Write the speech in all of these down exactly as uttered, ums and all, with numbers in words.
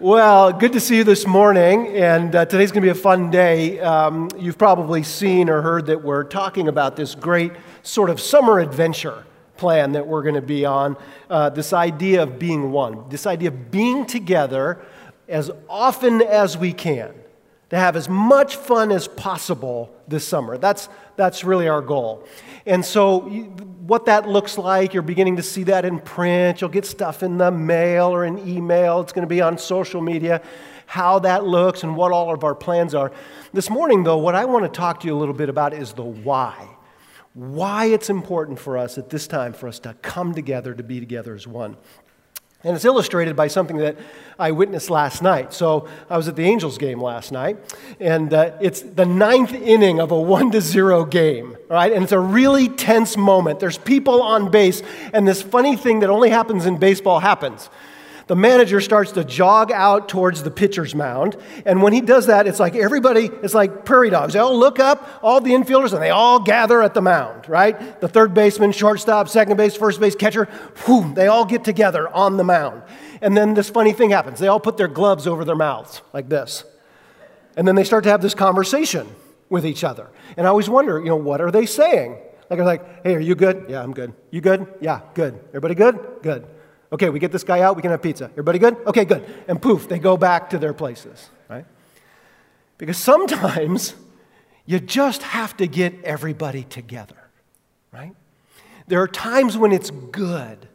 Well, good to see you this morning, and uh, today's going to be a fun day. Um, you've probably seen or heard that we're talking about this great sort of summer adventure plan that we're going to be on, uh, this idea of being one, this idea of being together as often as we can, to have as much fun as possible this summer. That's, that's really our goal. And so you, what that looks like, you're beginning to see that in print. You'll get stuff in the mail or in email. It's going to be on social media, how that looks and what all of our plans are. This morning, though, what I want to talk to you a little bit about is the why. Why it's important for us at this time for us to come together, to be together as one. And it's illustrated by something that I witnessed last night. So I was at the Angels game last night, and uh, it's the ninth inning of a one to zero game, right? And it's a really tense moment. There's people on base, and this funny thing that only happens in baseball happens. The manager starts to jog out towards the pitcher's mound, and when he does that, it's like everybody, it's like prairie dogs. They all look up, all the infielders, and they all gather at the mound, right? The third baseman, shortstop, second base, first base, catcher, whew, they all get together on the mound. And then this funny thing happens. They all put their gloves over their mouths like this. And then they start to have this conversation with each other. And I always wonder, you know, what are they saying? Like, they're like, hey, are you good? Yeah, I'm good. You good? Yeah, good. Everybody good? Good. Okay, we get this guy out, we can have pizza. Everybody good? Okay, good. And poof, they go back to their places, right? Because sometimes you just have to get everybody together, right? There are times when it's good.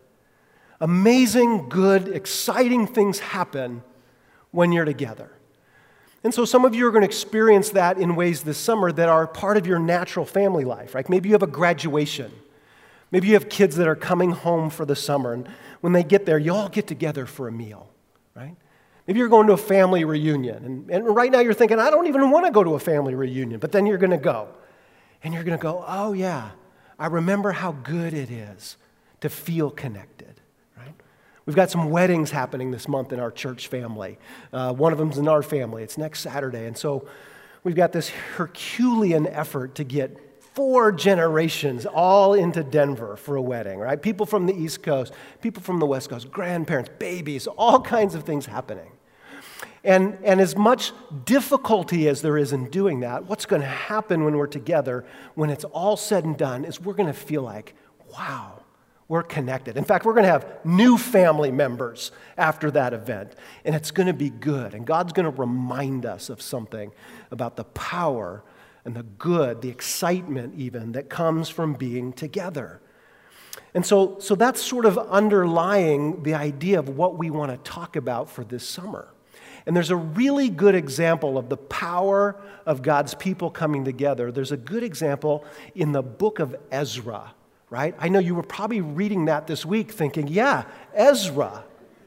Amazing, good, exciting things happen when you're together. And so some of you are going to experience that in ways this summer that are part of your natural family life, right? Maybe you have a graduation. Maybe you have kids that are coming home for the summer, and when they get there, you all get together for a meal, right? Maybe you're going to a family reunion, and, and right now you're thinking, I don't even want to go to a family reunion, but then you're going to go, and you're going to go, oh yeah, I remember how good it is to feel connected, right? We've got some weddings happening this month in our church family. Uh, one of them's in our family. It's next Saturday, and so we've got this Herculean effort to get four generations all into Denver for a wedding, right? People from the East Coast, people from the West Coast, grandparents, babies, all kinds of things happening. And, and as much difficulty as there is in doing that, what's going to happen when we're together, when it's all said and done, is we're going to feel like, wow, we're connected. In fact, we're going to have new family members after that event, and it's going to be good. And God's going to remind us of something about the power and the good, the excitement even, that comes from being together. And so, so that's sort of underlying the idea of what we want to talk about for this summer. And there's a really good example of the power of God's people coming together. There's a good example in the book of Ezra, right? I know you were probably reading that this week thinking, yeah, Ezra.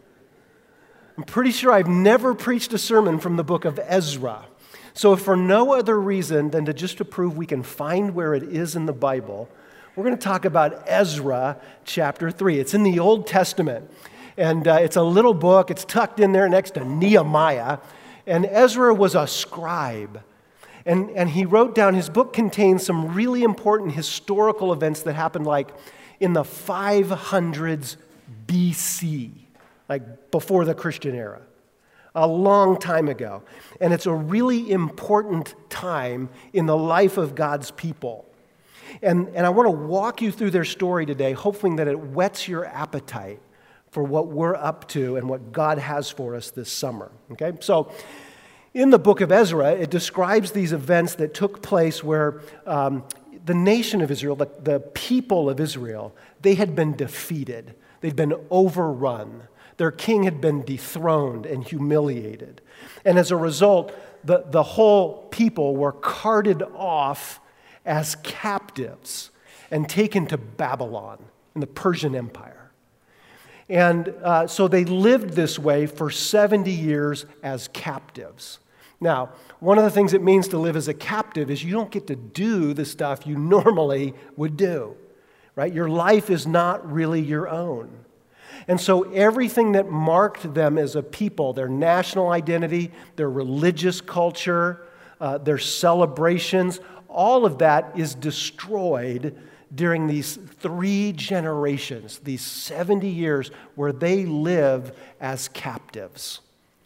I'm pretty sure I've never preached a sermon from the book of Ezra. So if for no other reason than to just to prove we can find where it is in the Bible, we're going to talk about Ezra chapter three. It's in the Old Testament, and uh, it's a little book. It's tucked in there next to Nehemiah, and Ezra was a scribe, and, and he wrote down, his book contains some really important historical events that happened like in the five hundreds B C, like before the Christian era. A long time ago. And it's a really important time in the life of God's people. And, and I want to walk you through their story today, hoping that it whets your appetite for what we're up to and what God has for us this summer. Okay? So, in the book of Ezra, it describes these events that took place where um, the nation of Israel, the, the people of Israel, they had been defeated. They'd been overrun. Their king had been dethroned and humiliated. And as a result, the, the whole people were carted off as captives and taken to Babylon in the Persian Empire. And uh, so they lived this way for seventy years as captives. Now, one of the things it means to live as a captive is you don't get to do the stuff you normally would do, right? Your life is not really your own. And so everything that marked them as a people, their national identity, their religious culture, uh, their celebrations, all of that is destroyed during these three generations, these seventy years where they live as captives.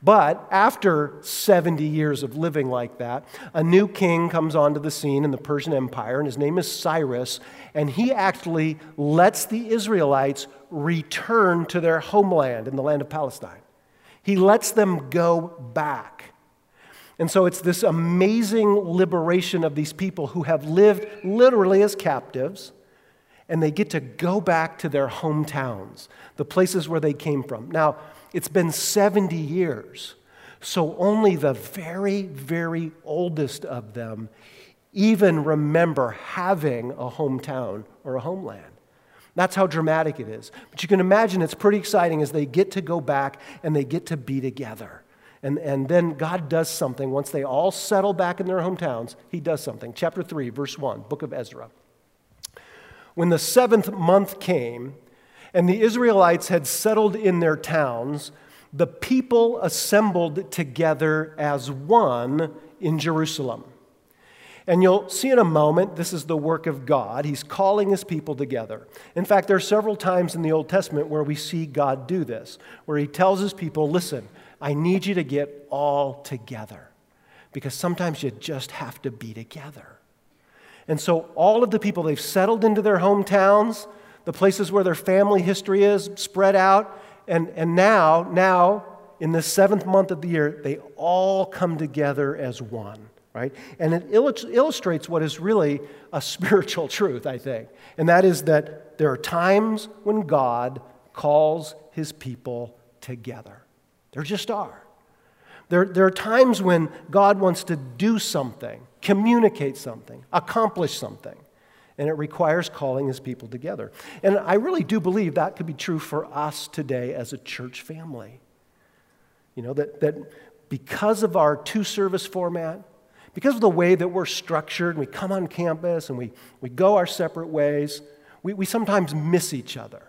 But after seventy years of living like that, a new king comes onto the scene in the Persian Empire, and his name is Cyrus, and he actually lets the Israelites return to their homeland in the land of Palestine. He lets them go back. And so it's this amazing liberation of these people who have lived literally as captives, and they get to go back to their hometowns, the places where they came from. Now, it's been seventy years, so only the very, very oldest of them even remember having a hometown or a homeland. That's how dramatic it is. But you can imagine it's pretty exciting as they get to go back and they get to be together. And, and then God does something. Once they all settle back in their hometowns, he does something. Chapter three, verse one, book of Ezra. When the seventh month came, and the Israelites had settled in their towns, the people assembled together as one in Jerusalem. And you'll see in a moment, this is the work of God. He's calling his people together. In fact, there are several times in the Old Testament where we see God do this, where he tells his people, listen, I need you to get all together, because sometimes you just have to be together. And so all of the people, they've settled into their hometowns, the places where their family history is spread out, and, and now, now, in the seventh month of the year, they all come together as one, right? And it illustrates what is really a spiritual truth, I think, and that is that there are times when God calls his people together. There just are. There, there are times when God wants to do something, communicate something, accomplish something. And it requires calling his people together. And I really do believe that could be true for us today as a church family. You know, that, that because of our two-service format, because of the way that we're structured, we come on campus and we, we go our separate ways, we, we sometimes miss each other.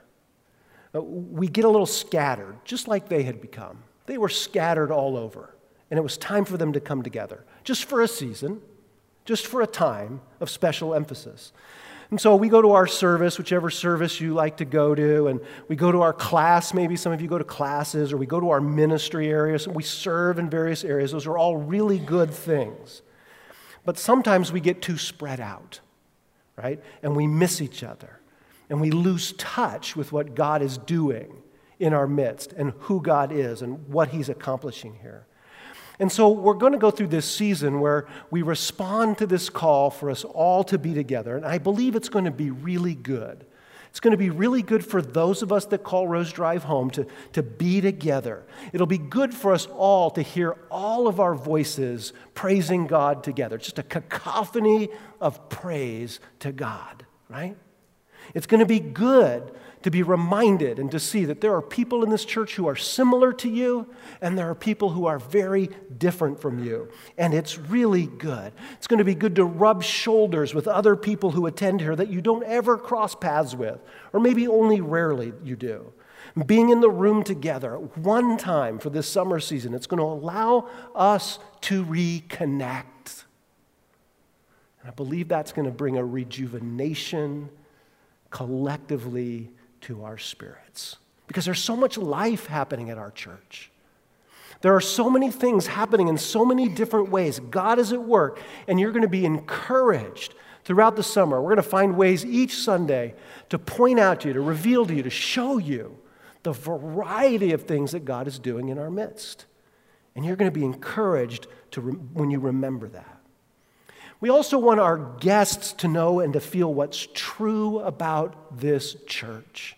We get a little scattered, just like they had become. They were scattered all over. And it was time for them to come together, just for a season, just for a time of special emphasis. And so we go to our service, whichever service you like to go to, and we go to our class, maybe some of you go to classes, or we go to our ministry areas, and we serve in various areas. Those are all really good things. But sometimes we get too spread out, right? And we miss each other, and we lose touch with what God is doing in our midst, and who God is, and what he's accomplishing here. And so we're going to go through this season where we respond to this call for us all to be together. And I believe it's going to be really good. It's going to be really good for those of us that call Rose Drive home to, to be together. It'll be good for us all to hear all of our voices praising God together. Just a cacophony of praise to God, right? It's going to be good to be reminded and to see that there are people in this church who are similar to you, and there are people who are very different from you. And it's really good. It's going to be good to rub shoulders with other people who attend here that you don't ever cross paths with, or maybe only rarely you do. Being in the room together one time for this summer season, it's going to allow us to reconnect. And I believe that's going to bring a rejuvenation collectively to our spirits. Because there's so much life happening at our church. There are so many things happening in so many different ways. God is at work, and you're going to be encouraged throughout the summer. We're going to find ways each Sunday to point out to you, to reveal to you, to show you the variety of things that God is doing in our midst. And you're going to be encouraged to re- when you remember that. We also want our guests to know and to feel what's true about this church.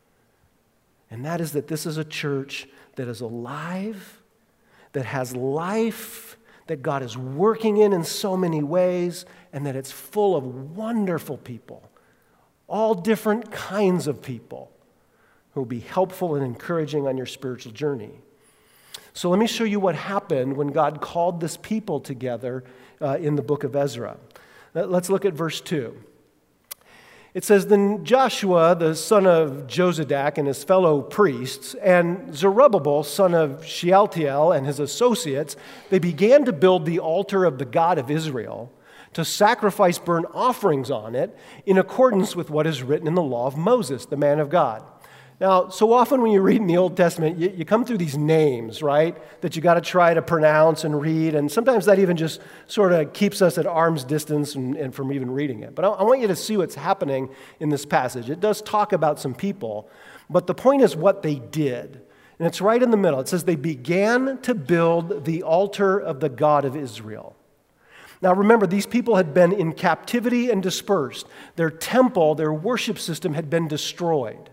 And that is that this is a church that is alive, that has life, that God is working in in so many ways, and that it's full of wonderful people, all different kinds of people who will be helpful and encouraging on your spiritual journey. So let me show you what happened when God called this people together uh, in the book of Ezra. Let's look at verse two. It says, "Then Joshua, the son of Jozadak, and his fellow priests, and Zerubbabel, son of Shealtiel, and his associates, they began to build the altar of the God of Israel, to sacrifice burnt offerings on it, in accordance with what is written in the law of Moses, the man of God. Now, so often when you read in the Old Testament, you, you come through these names, right, that you got to try to pronounce and read, and sometimes that even just sort of keeps us at arm's distance and, and from even reading it. But I, I want you to see what's happening in this passage. It does talk about some people, but the point is what they did. And it's right in the middle. It says they began to build the altar of the God of Israel. Now remember, these people had been in captivity and dispersed. Their temple, their worship system had been destroyed.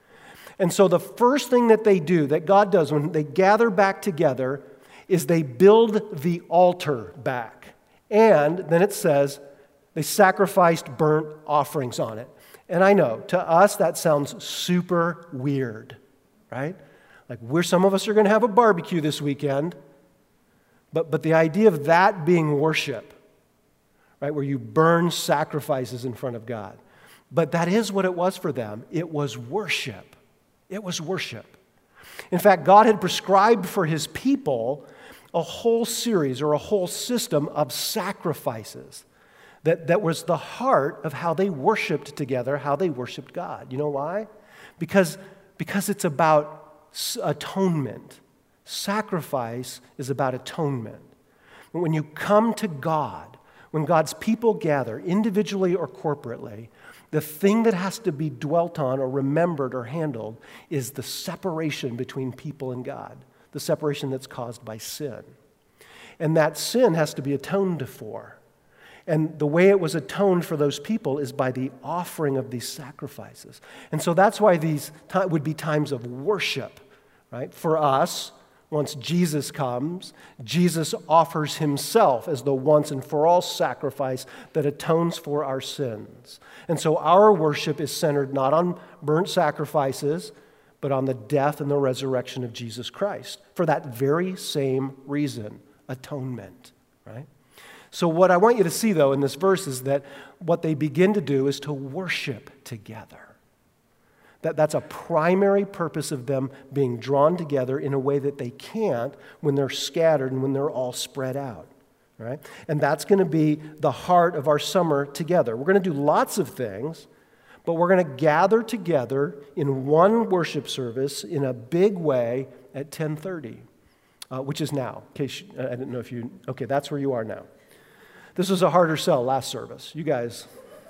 And so the first thing that they do, that God does when they gather back together, is they build the altar back. And then it says they sacrificed burnt offerings on it. And I know, to us that sounds super weird, right? Like we're, some of us are going to have a barbecue this weekend, but, but the idea of that being worship, right, where you burn sacrifices in front of God. But that is what it was for them. It was worship. It was worship. In fact, God had prescribed for his people a whole series or a whole system of sacrifices that, that was the heart of how they worshiped together, how they worshiped God. You know why? Because, because it's about atonement. Sacrifice is about atonement. When you come to God, when God's people gather, individually or corporately, the thing that has to be dwelt on or remembered or handled is the separation between people and God, the separation that's caused by sin. And that sin has to be atoned for. And the way it was atoned for those people is by the offering of these sacrifices. And so that's why these t- would be times of worship, right? For us, once Jesus comes, Jesus offers himself as the once and for all sacrifice that atones for our sins. And so our worship is centered not on burnt sacrifices, but on the death and the resurrection of Jesus Christ for that very same reason, atonement, right? So what I want you to see, though, in this verse is that what they begin to do is to worship together. That, that's a primary purpose of them being drawn together in a way that they can't when they're scattered and when they're all spread out. Right? And that's going to be the heart of our summer together. We're going to do lots of things, but we're going to gather together in one worship service in a big way at ten thirty, uh, which is now. In case you, I didn't know if you, okay, that's where you are now. This was a harder sell last service. You guys...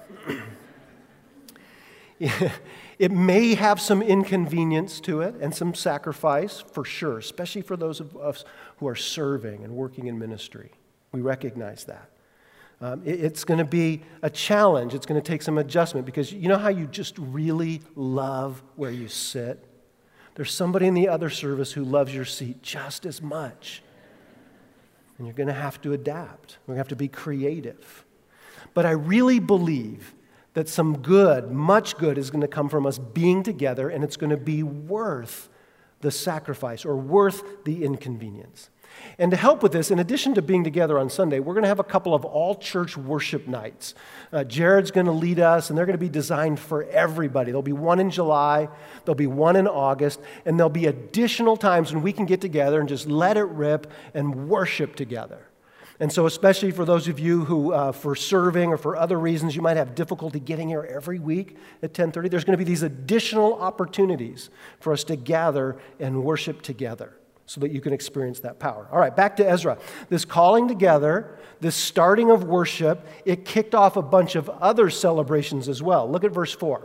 It may have some inconvenience to it and some sacrifice, for sure, especially for those of us who are serving and working in ministry. We recognize that. Um, it, it's going to be a challenge. It's going to take some adjustment because you know how you just really love where you sit? There's somebody in the other service who loves your seat just as much. And you're going to have to adapt. We're going to have to be creative. But I really believe that some good, much good is going to come from us being together, and it's going to be worth the sacrifice or worth the inconvenience. And to help with this, in addition to being together on Sunday, we're going to have a couple of all-church worship nights. Uh, Jared's going to lead us, and they're going to be designed for everybody. There'll be one in July, there'll be one in August, and there'll be additional times when we can get together and just let it rip and worship together. And so especially for those of you who, uh, for serving or for other reasons, you might have difficulty getting here every week at ten thirty, there's going to be these additional opportunities for us to gather and worship together so that you can experience that power. All right, back to Ezra. This calling together, this starting of worship, it kicked off a bunch of other celebrations as well. Look at verse four.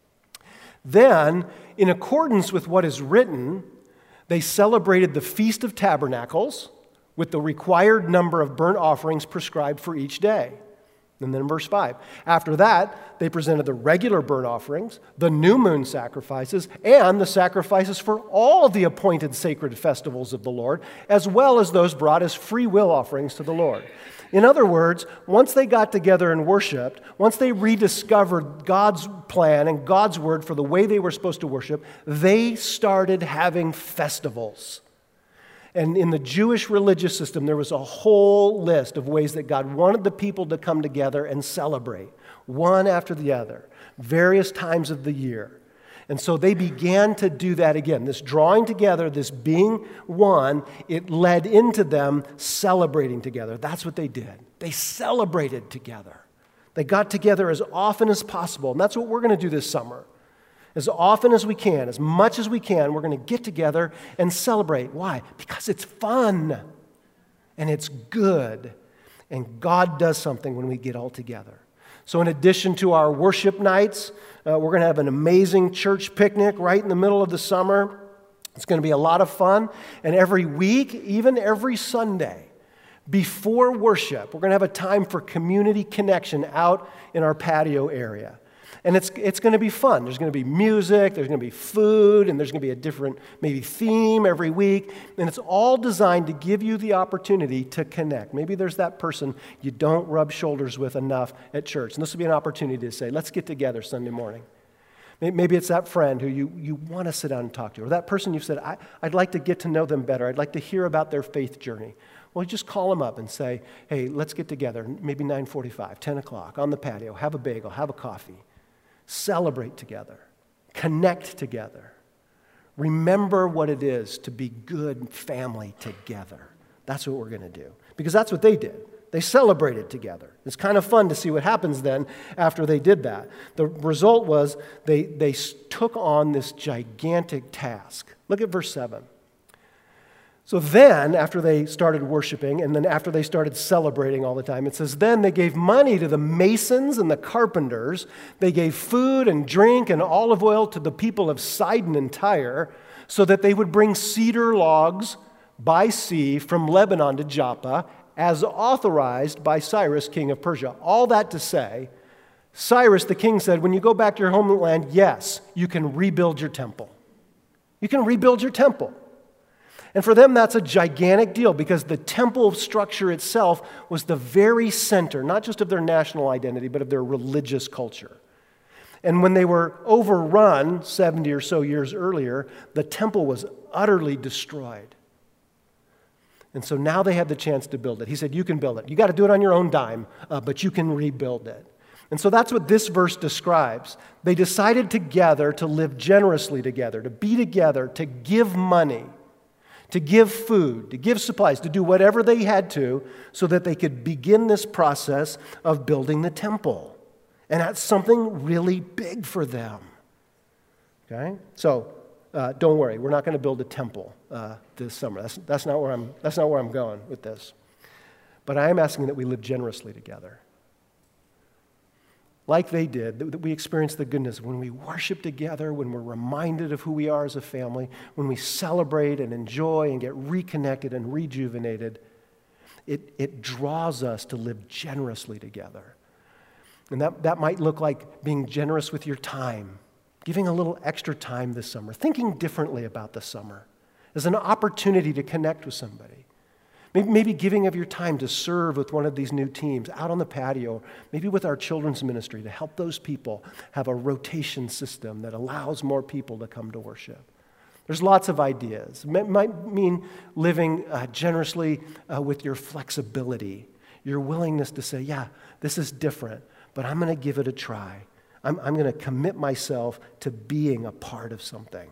Then, in accordance with what is written, they celebrated the Feast of Tabernacles, with the required number of burnt offerings prescribed for each day. And then in verse five, after that, they presented the regular burnt offerings, the new moon sacrifices, and the sacrifices for all of the appointed sacred festivals of the Lord, as well as those brought as free will offerings to the Lord. In other words, once they got together and worshiped, once they rediscovered God's plan and God's word for the way they were supposed to worship, they started having festivals. And in the Jewish religious system, there was a whole list of ways that God wanted the people to come together and celebrate, one after the other, various times of the year. And so they began to do that again. This drawing together, this being one, it led into them celebrating together. That's what they did. They celebrated together. They got together as often as possible. And that's what we're going to do this summer. As often as we can, as much as we can, we're going to get together and celebrate. Why? Because it's fun and it's good. And God does something when we get all together. So in addition to our worship nights, uh, we're going to have an amazing church picnic right in the middle of the summer. It's going to be a lot of fun. And every week, even every Sunday, before worship, we're going to have a time for community connection out in our patio area. And it's it's going to be fun. There's going to be music, there's going to be food, and there's going to be a different maybe theme every week. And it's all designed to give you the opportunity to connect. Maybe there's that person you don't rub shoulders with enough at church. And this will be an opportunity to say, let's get together Sunday morning. Maybe it's that friend who you, you want to sit down and talk to, or that person you've said, I, I'd like to get to know them better. I'd like to hear about their faith journey. Well, just call them up and say, hey, let's get together, maybe nine forty-five, ten o'clock, on the patio, have a bagel, have a coffee. Celebrate together. Connect together. Remember what it is to be good family together. That's what we're going to do. Because that's what they did. They celebrated together. It's kind of fun to see what happens then after they did that. The result was they, they took on this gigantic task. Look at verse seven. So then, after they started worshiping, and then after they started celebrating all the time, it says, then they gave money to the masons and the carpenters. They gave food and drink and olive oil to the people of Sidon and Tyre, so that they would bring cedar logs by sea from Lebanon to Joppa, as authorized by Cyrus, king of Persia. All that to say, Cyrus the king said, when you go back to your homeland, yes, you can rebuild your temple. You can rebuild your temple. And for them, that's a gigantic deal because the temple structure itself was the very center, not just of their national identity, but of their religious culture. And when they were overrun seventy or so years earlier, the temple was utterly destroyed. And so now they had the chance to build it. He said, you can build it. You got to do it on your own dime, uh, but you can rebuild it. And so that's what this verse describes. They decided together to live generously together, to be together, to give money, to give food, to give supplies, to do whatever they had to so that they could begin this process of building the temple. And that's something really big for them. Okay? So uh, don't worry, we're not going to build a temple uh, this summer. That's, that's, not where I'm, that's not where I'm going with this. But I am asking that we live generously together. Like they did, that we experience the goodness when we worship together, when we're reminded of who we are as a family, when we celebrate and enjoy and get reconnected and rejuvenated, it, it draws us to live generously together. And that, that might look like being generous with your time, giving a little extra time this summer, thinking differently about the summer as an opportunity to connect with somebody. Maybe, maybe giving of your time to serve with one of these new teams out on the patio, maybe with our children's ministry to help those people have a rotation system that allows more people to come to worship. There's lots of ideas. It might mean living uh, generously uh, with your flexibility, your willingness to say, yeah, this is different, but I'm going to give it a try. I'm, I'm going to commit myself to being a part of something.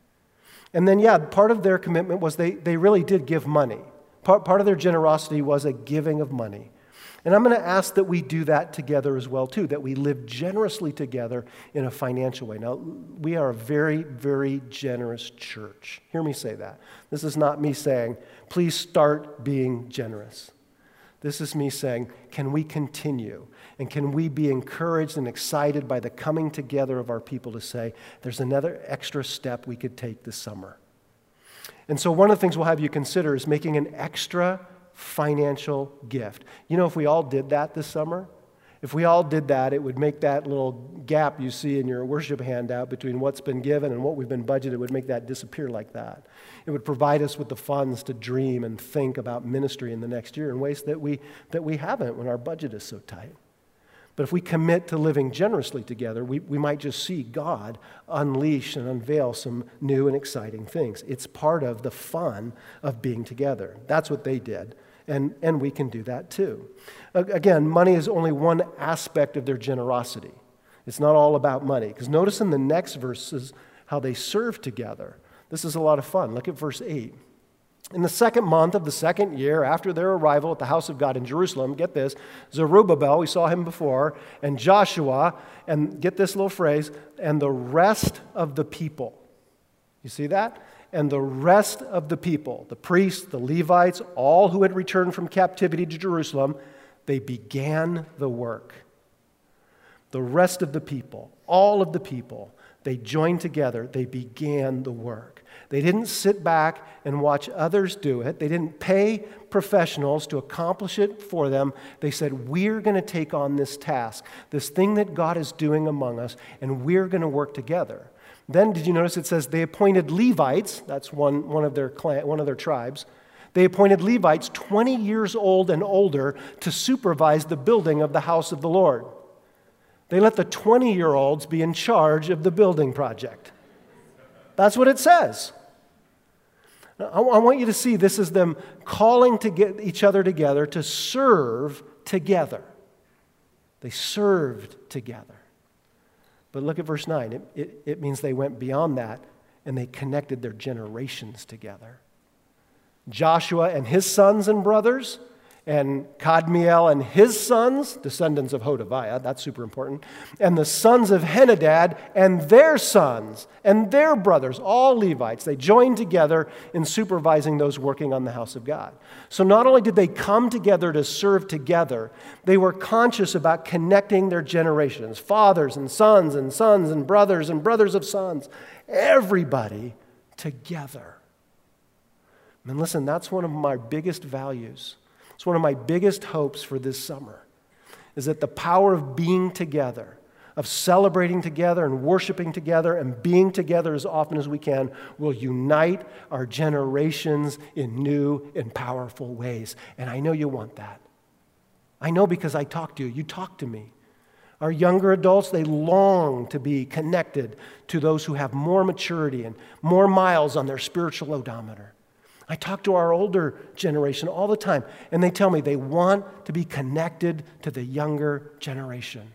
And then, yeah, part of their commitment was they, they really did give money. Part, part of their generosity was a giving of money. And I'm going to ask that we do that together as well, too, that we live generously together in a financial way. Now, we are a very, very generous church. Hear me say that. This is not me saying, please start being generous. This is me saying, can we continue? And can we be encouraged and excited by the coming together of our people to say, there's another extra step we could take this summer? And so one of the things we'll have you consider is making an extra financial gift. You know, if we all did that this summer, if we all did that, it would make that little gap you see in your worship handout between what's been given and what we've been budgeted, it would make that disappear like that. It would provide us with the funds to dream and think about ministry in the next year in ways that we that we haven't when our budget is so tight. But if we commit to living generously together, we, we might just see God unleash and unveil some new and exciting things. It's part of the fun of being together. That's what they did, and, and we can do that too. Again, money is only one aspect of their generosity. It's not all about money. Because notice in the next verses how they serve together. This is a lot of fun. Look at verse eight. In the second month of the second year after their arrival at the house of God in Jerusalem, get this, Zerubbabel, we saw him before, and Joshua, and get this little phrase, and the rest of the people. You see that? And the rest of the people, the priests, the Levites, all who had returned from captivity to Jerusalem, they began the work. The rest of the people, all of the people, they joined together, they began the work. They didn't sit back and watch others do it. They didn't pay professionals to accomplish it for them. They said, we're going to take on this task, this thing that God is doing among us, and we're going to work together. Then, did you notice it says they appointed Levites, that's one, one of their clan, one of their tribes, they appointed Levites twenty years old and older to supervise the building of the house of the Lord. They let the twenty-year-olds be in charge of the building project. That's what it says. I want you to see this is them calling to get each other together to serve together. They served together. But look at verse nine. It, it, it means they went beyond that and they connected their generations together. Joshua and his sons and brothers, and Kadmiel and his sons, descendants of Hodaviah, that's super important, and the sons of Henadad and their sons and their brothers, all Levites, they joined together in supervising those working on the house of God. So not only did they come together to serve together, they were conscious about connecting their generations, fathers and sons and sons and brothers and brothers of sons, everybody together. And listen, that's one of my biggest values. It's one of my biggest hopes for this summer, is that the power of being together, of celebrating together and worshiping together and being together as often as we can will unite our generations in new and powerful ways. And I know you want that. I know because I talk to you. You talk to me. Our younger adults, they long to be connected to those who have more maturity and more miles on their spiritual odometer. I talk to our older generation all the time, and they tell me they want to be connected to the younger generation.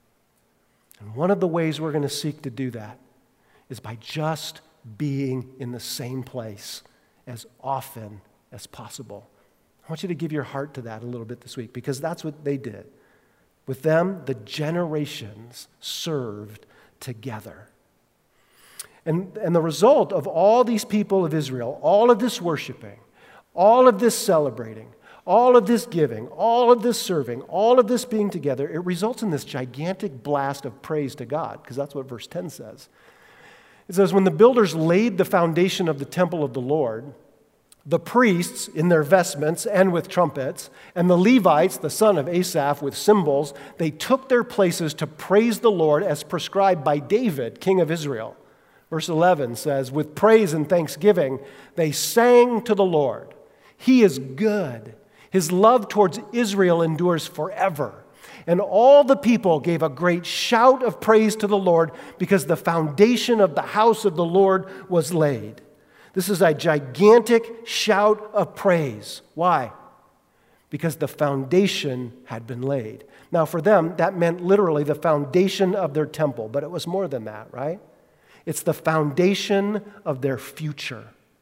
And one of the ways we're going to seek to do that is by just being in the same place as often as possible. I want you to give your heart to that a little bit this week, because that's what they did. With them, the generations served together. And, and the result of all these people of Israel, all of this worshiping, all of this celebrating, all of this giving, all of this serving, all of this being together, it results in this gigantic blast of praise to God, because that's what verse ten says. It says, when the builders laid the foundation of the temple of the Lord, the priests in their vestments and with trumpets, and the Levites, the son of Asaph, with cymbals, they took their places to praise the Lord as prescribed by David, king of Israel. Verse eleven says, with praise and thanksgiving, they sang to the Lord. He is good. His love towards Israel endures forever. And all the people gave a great shout of praise to the Lord because the foundation of the house of the Lord was laid. This is a gigantic shout of praise. Why? Because the foundation had been laid. Now for them, that meant literally the foundation of their temple, but it was more than that, right? It's the foundation of their future.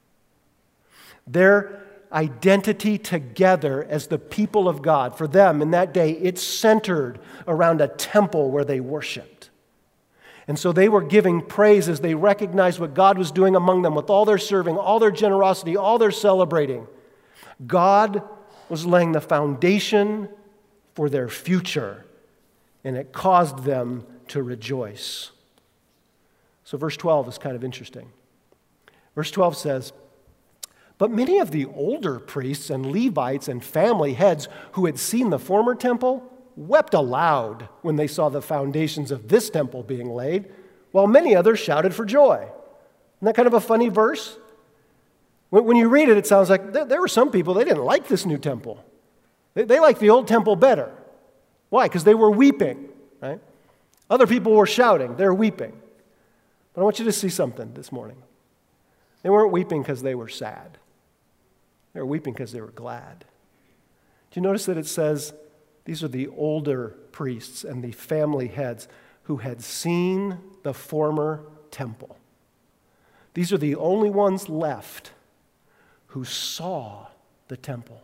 Their identity together as the people of God. For them, in that day, it's centered around a temple where they worshiped. And so they were giving praise as they recognized what God was doing among them with all their serving, all their generosity, all their celebrating. God was laying the foundation for their future, and it caused them to rejoice. So verse twelve is kind of interesting. Verse twelve says, but many of the older priests and Levites and family heads who had seen the former temple wept aloud when they saw the foundations of this temple being laid, while many others shouted for joy. Isn't that kind of a funny verse? When you read it, it sounds like there were some people, they didn't like this new temple. They liked the old temple better. Why? Because they were weeping, right? Other people were shouting. They're weeping. But I want you to see something this morning. They weren't weeping because they were sad. They were weeping because they were glad. Do you notice that it says these are the older priests and the family heads who had seen the former temple? These are the only ones left who saw the temple.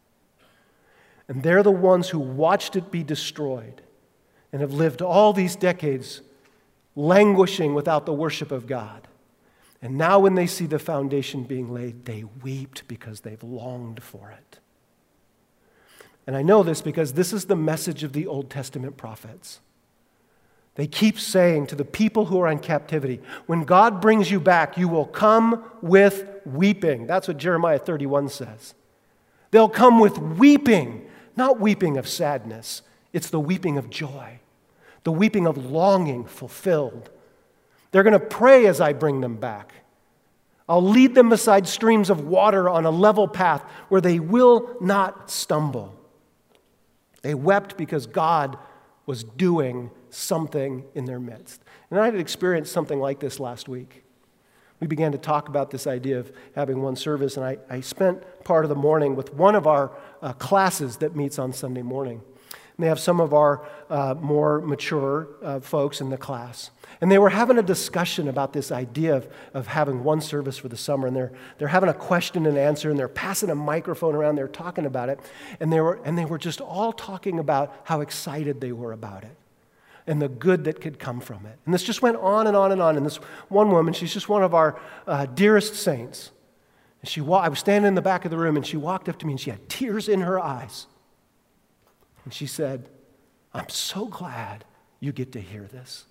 And they're the ones who watched it be destroyed and have lived all these decades languishing without the worship of God. And now when they see the foundation being laid, they wept because they've longed for it. And I know this because this is the message of the Old Testament prophets. They keep saying to the people who are in captivity, when God brings you back, you will come with weeping. That's what Jeremiah thirty-one says. They'll come with weeping, not weeping of sadness. It's the weeping of joy, the weeping of longing fulfilled. They're going to pray as I bring them back. I'll lead them beside streams of water on a level path where they will not stumble. They wept because God was doing something in their midst. And I had experienced something like this last week. We began to talk about this idea of having one service, and I, I spent part of the morning with one of our uh, classes that meets on Sunday morning. And they have some of our uh, more mature uh, folks in the class. And they were having a discussion about this idea of, of having one service for the summer. And they're, they're having a question and answer, and they're passing a microphone around. They're talking about it. And they were, and they were just all talking about how excited they were about it and the good that could come from it. And this just went on and on and on. And this one woman, she's just one of our uh, dearest saints. And she wa- I was standing in the back of the room, and she walked up to me, and she had tears in her eyes. And she said, I'm so glad you get to hear this.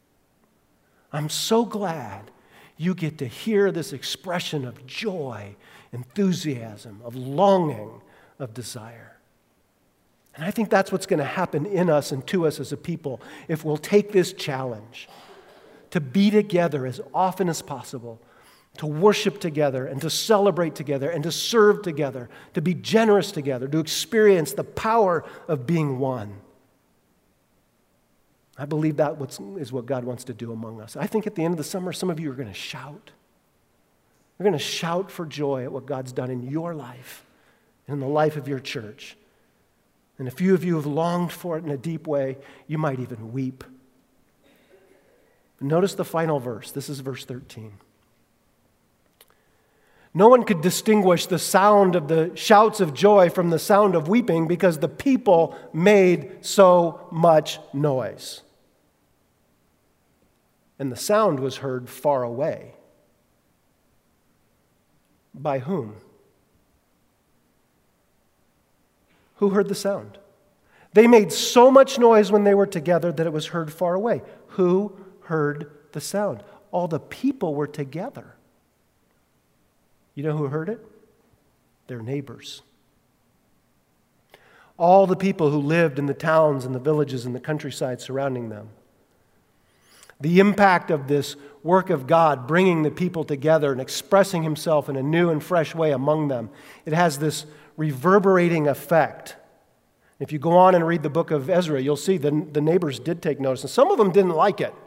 I'm so glad you get to hear this expression of joy, enthusiasm, of longing, of desire. And I think that's what's going to happen in us and to us as a people if we'll take this challenge to be together as often as possible, to worship together and to celebrate together and to serve together, to be generous together, to experience the power of being one. I believe that is what God wants to do among us. I think at the end of the summer, some of you are going to shout. You're going to shout for joy at what God's done in your life and in the life of your church. And a few of you have longed for it in a deep way. You might even weep. But notice the final verse. This is verse thirteen. No one could distinguish the sound of the shouts of joy from the sound of weeping because the people made so much noise. And the sound was heard far away. By whom? Who heard the sound? They made so much noise when they were together that it was heard far away. Who heard the sound? All the people were together. You know who heard it? Their neighbors. All the people who lived in the towns and the villages and the countryside surrounding them. The impact of this work of God, bringing the people together and expressing himself in a new and fresh way among them, it has this reverberating effect. If you go on and read the book of Ezra, you'll see the, the neighbors did take notice. And some of them didn't like it.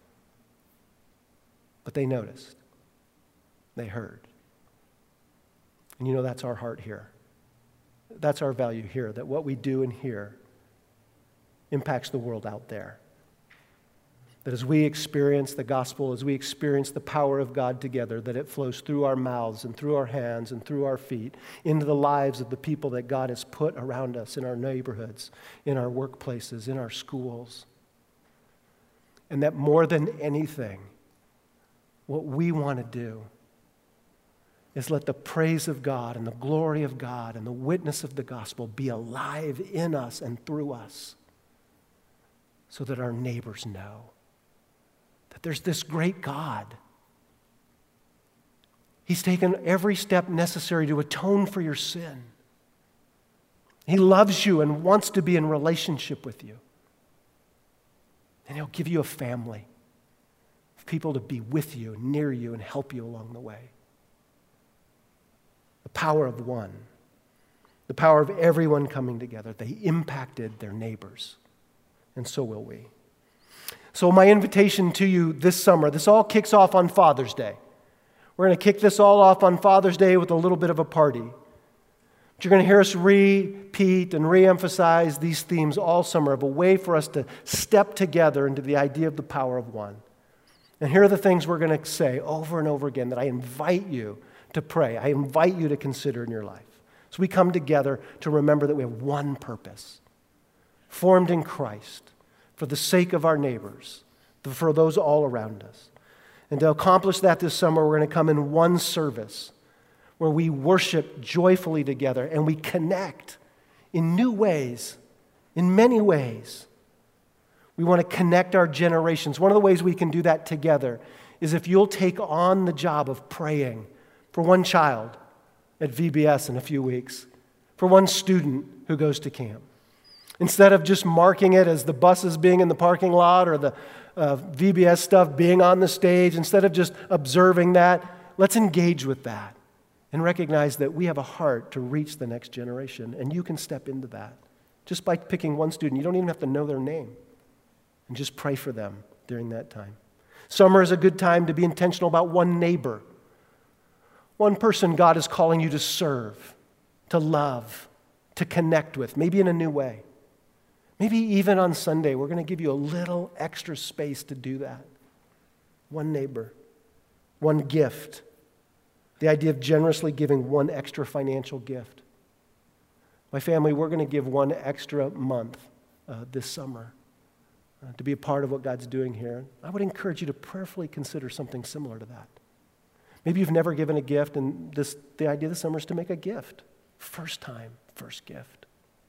But they noticed. They heard. And you know, that's our heart here. That's our value here, that what we do in here impacts the world out there. That as we experience the gospel, as we experience the power of God together, that it flows through our mouths and through our hands and through our feet into the lives of the people that God has put around us in our neighborhoods, in our workplaces, in our schools. And that more than anything, what we want to do is let the praise of God and the glory of God and the witness of the gospel be alive in us and through us so that our neighbors know that there's this great God. He's taken every step necessary to atone for your sin. He loves you and wants to be in relationship with you. And he'll give you a family of people to be with you, near you, and help you along the way. The power of one. The power of everyone coming together. They impacted their neighbors. And so will we. So my invitation to you this summer, this all kicks off on Father's Day. We're going to kick this all off on Father's Day with a little bit of a party. But you're going to hear us repeat and reemphasize these themes all summer of a way for us to step together into the idea of the power of one. And here are the things we're going to say over and over again that I invite you to pray. I invite you to consider in your life. So we come together to remember that we have one purpose, formed in Christ, for the sake of our neighbors, for those all around us. And to accomplish that this summer, we're going to come in one service where we worship joyfully together and we connect in new ways, in many ways. We want to connect our generations. One of the ways we can do that together is if you'll take on the job of praying for one child at V B S in a few weeks, for one student who goes to camp. Instead of just marking it as the buses being in the parking lot or the uh, V B S stuff being on the stage, instead of just observing that, let's engage with that and recognize that we have a heart to reach the next generation, and you can step into that just by picking one student. You don't even have to know their name, and just pray for them during that time. Summer is a good time to be intentional about one neighbor, one person God is calling you to serve, to love, to connect with, maybe in a new way. Maybe even on Sunday, we're going to give you a little extra space to do that. One neighbor, one gift. The idea of generously giving one extra financial gift. My family, we're going to give one extra month uh, this summer uh, to be a part of what God's doing here. I would encourage you to prayerfully consider something similar to that. Maybe you've never given a gift, and this the idea this summer is to make a gift. First time, first gift.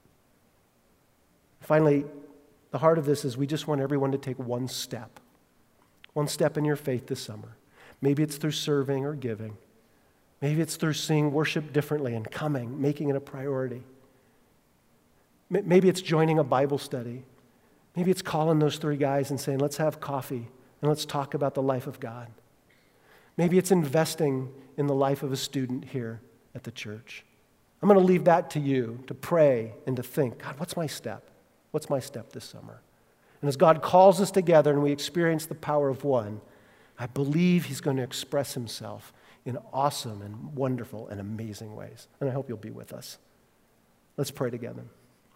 Finally, the heart of this is we just want everyone to take one step. One step in your faith this summer. Maybe it's through serving or giving. Maybe it's through seeing worship differently and coming, making it a priority. Maybe it's joining a Bible study. Maybe it's calling those three guys and saying, let's have coffee and let's talk about the life of God. Maybe it's investing in the life of a student here at the church. I'm going to leave that to you to pray and to think, God, what's my step? What's my step this summer? And as God calls us together and we experience the power of one, I believe he's going to express himself in awesome and wonderful and amazing ways. And I hope you'll be with us. Let's pray together.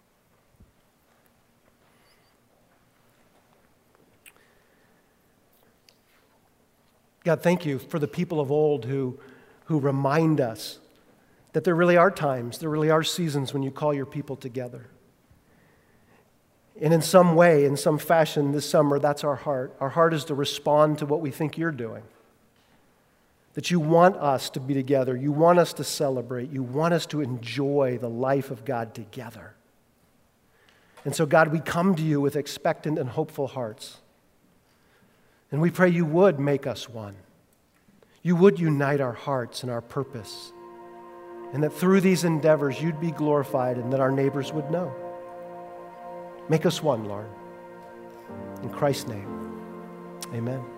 God, thank you for the people of old who, who remind us that there really are times, there really are seasons when you call your people together. And in some way, in some fashion this summer, that's our heart. Our heart is to respond to what we think you're doing. That you want us to be together. You want us to celebrate. You want us to enjoy the life of God together. And so, God, we come to you with expectant and hopeful hearts. And we pray you would make us one. You would unite our hearts and our purpose. And that through these endeavors, you'd be glorified and that our neighbors would know. Make us one, Lord. In Christ's name, amen.